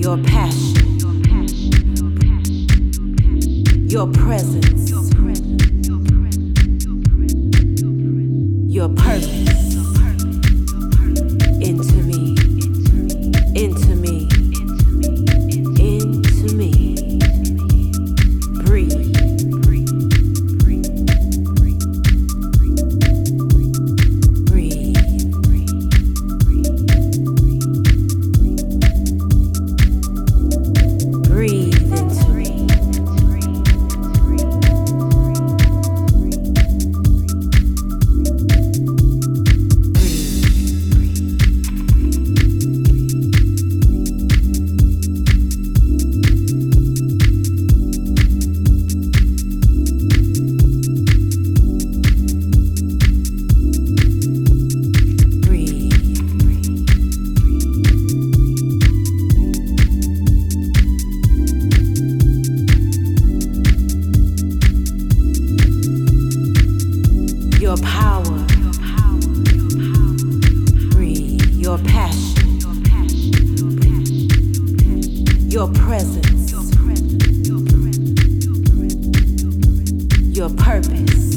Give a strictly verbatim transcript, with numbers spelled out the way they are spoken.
your passion, your presence, your purpose into me, into me, into me. Breathe. Your power, breathe. Your passion, your presence, your purpose.